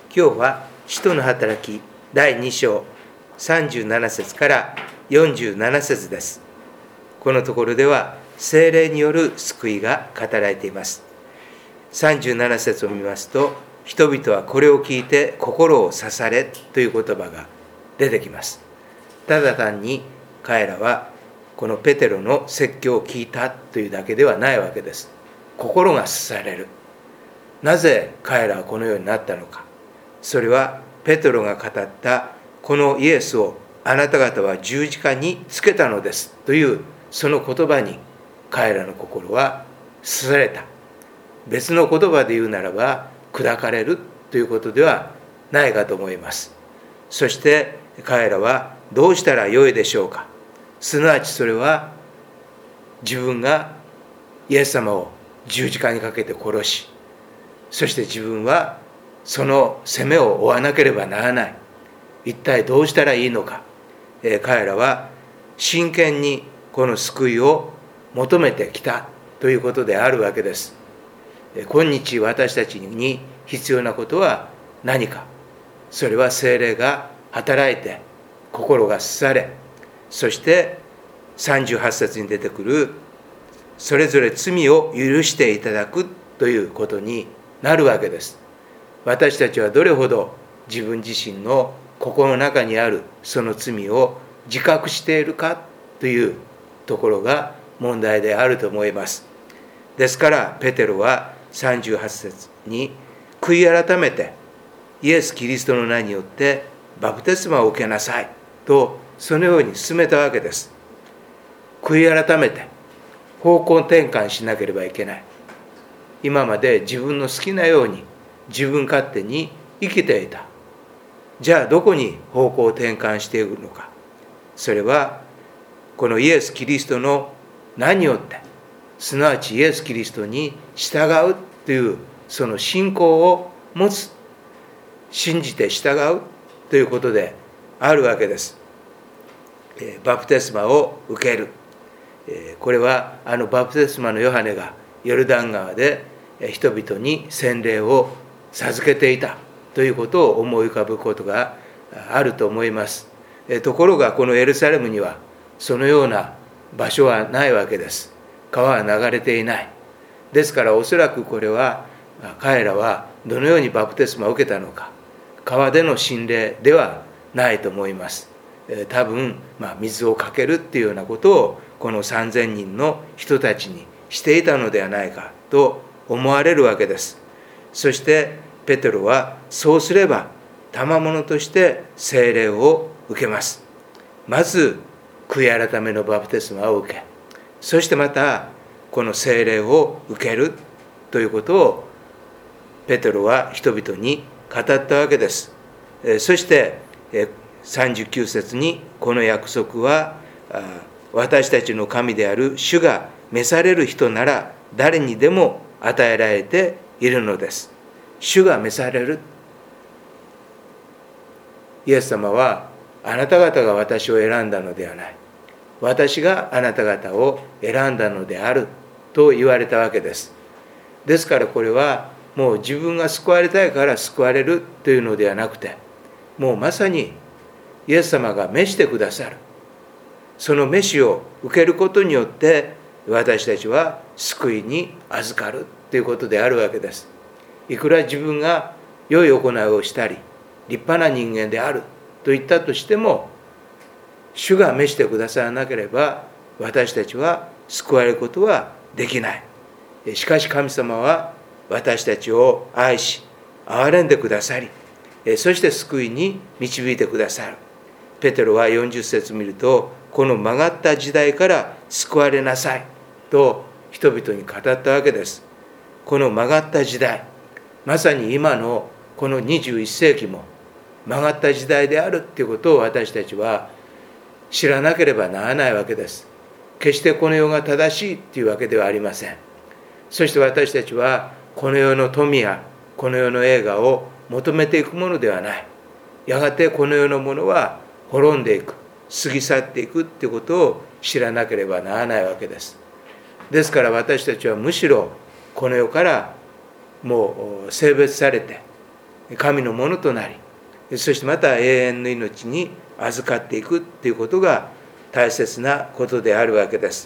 今日は使徒の働き第2章37節から47節です。このところでは聖霊による救いが語られています。37節を見ますと、人々はこれを聞いて心を刺されという言葉が出てきます。ただ単に彼らはこのペテロの説教を聞いたというだけではないわけです。心が刺される。なぜ彼らはこのようになったのか。それはペテロが語ったこのイエスをあなた方は十字架につけたのですというその言葉に彼らの心は刺された。別の言葉で言うならば砕かれるということではないかと思います。そして彼らはどうしたらよいでしょうか。すなわちそれは自分がイエス様を十字架にかけて殺し、そして自分はその責めを負わなければならない。一体どうしたらいいのか。彼らは真剣にこの救いを求めてきたということであるわけです。今日私たちに必要なことは何か。それは聖霊が働いて心が刺され、そして38節に出てくるそれぞれ罪を許していただくということになるわけです。私たちはどれほど自分自身の心の中にあるその罪を自覚しているかというところが問題であると思います。ですからペテロは38節に悔い改めてイエス・キリストの名によってバプテスマを受けなさいとそのように進めたわけです。悔い改めて方向転換しなければいけない。今まで自分の好きなように自分勝手に生きていた。じゃあどこに方向転換していくのか。それはこのイエス・キリストの名によって、すなわちイエス・キリストに従うというその信仰を持つ、信じて従うということであるわけです。バプテスマを受ける。これはバプテスマのヨハネがヨルダン川で人々に洗礼を授けていたということを思い浮かぶことがあると思います。ところがこのエルサレムにはそのような場所はないわけです。川は流れていない。ですからおそらくこれは彼らはどのようにバプテスマを受けたのか、川での洗礼ではないと思います。多分水をかけるっていうようなことをこの3000人の人たちにしていたのではないかと思われるわけです。そしてペテロはそうすれば賜物として聖霊を受けます。まず悔い改めのバプテスマを受け、そしてまたこの聖霊を受けるということをペテロは人々に語ったわけです。そして39節にこの約束は私たちの神である主が召される人なら誰にでも与えられているのです。主が召される。イエス様はあなた方が私を選んだのではない。私があなた方を選んだのであると言われたわけです。ですからこれはもう自分が救われたいから救われるというのではなくて、もうまさにイエス様が召してくださる。その召しを受けることによって私たちは救いに預かるということであるわけです。いくら自分が良い行いをしたり立派な人間であると言ったとしても、主が召してくださらなければ私たちは救われることはできない。しかし神様は私たちを愛し憐れんでくださり、そして救いに導いてくださる。ペテロは40節見ると、この曲がった時代から救われなさいと人々に語ったわけです。この曲がった時代、まさに今のこの21世紀も曲がった時代であるということを私たちは知らなければならないわけです。決してこの世が正しいというわけではありません。そして私たちはこの世の富やこの世の栄華を求めていくものではない。やがてこの世のものは滅んでいく、過ぎ去っていくということを知らなければならないわけです。ですから私たちはむしろこの世からもう性別されて、 神のものとなり、そしてまた永遠の命に預かっていくということが大切なことであるわけです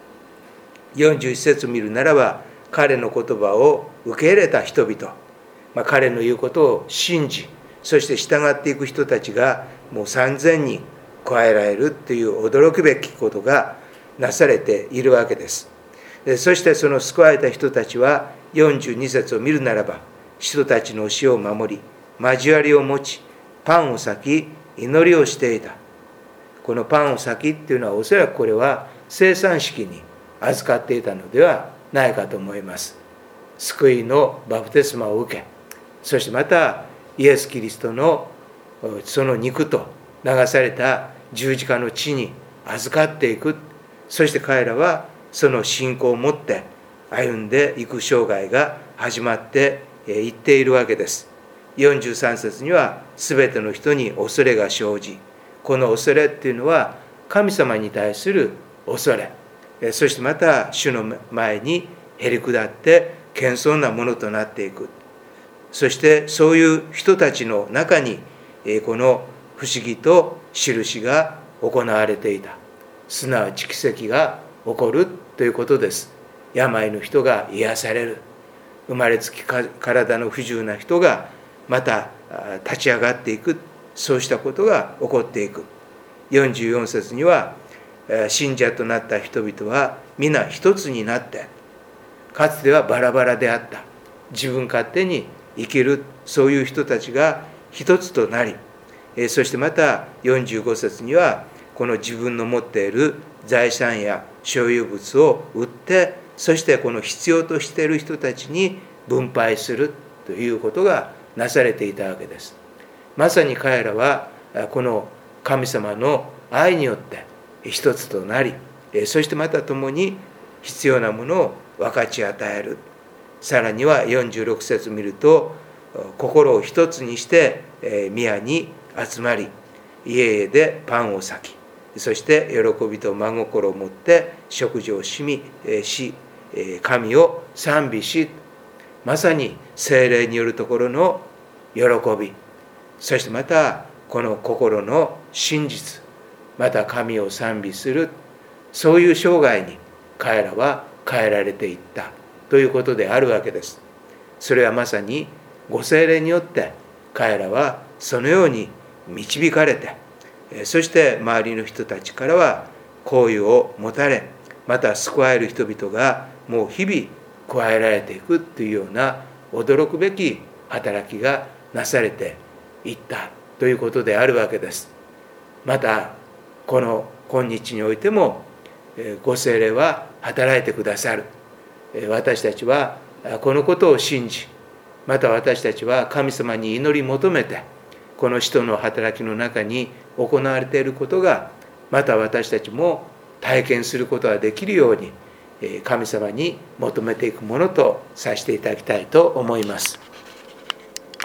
。41節を見るならば、彼の言葉を受け入れた人々、彼の言うことを信じ、そして従っていく人たちがもう3000人加えられるという驚くべきことがなされているわけです。そしてその救われた人たちは42節を見るならば、人たちの死を守り、交わりを持ち、パンを裂き、祈りをしていた。このパンを裂きっていうのは、おそらくこれは生産式に預かっていたのではないかと思います。救いのバプテスマを受け、そしてまたイエス・キリストのその肉と流された十字架の地に預かっていく。そして彼らはその信仰を持って歩んでいく生涯が始まっていっているわけです。43節には、すべての人に恐れが生じ、この恐れっていうのは神様に対する恐れ、そしてまた主の前にへり下って謙遜なものとなっていく。そしてそういう人たちの中にこの不思議と印が行われていた。すなわち奇跡が起こるということです。病の人が癒される。生まれつき体の不自由な人がまた立ち上がっていく。そうしたことが起こっていく。44節には、信者となった人々は皆一つになって、かつてはバラバラであった。自分勝手に生きる、そういう人たちが一つとなり、そしてまた45節には、この自分の持っている財産や所有物を売って、そしてこの必要としている人たちに分配するということがなされていたわけです。まさに彼らはこの神様の愛によって一つとなり、そしてまた共に必要なものを分かち与える。さらには46節を見ると、心を一つにして宮に集まり、家々でパンを裂き、そして喜びと真心を持って食事をし神を賛美し、まさに聖霊によるところの喜び、そしてまたこの心の真実、また神を賛美する、そういう生涯に彼らは変えられていったということであるわけです。それはまさにご聖霊によって彼らはそのように導かれて、そして周りの人たちからは好意を持たれ、また救われる人々がもう日々加えられていくというような驚くべき働きがなされていったということであるわけです。またこの今日においてもご聖霊は働いてくださる。私たちはこのことを信じ、また私たちは神様に祈り求めて、この使徒の働きの中に行われていることがまた私たちも体験することができるように、神様に求めていくものとさせていただきたいと思います。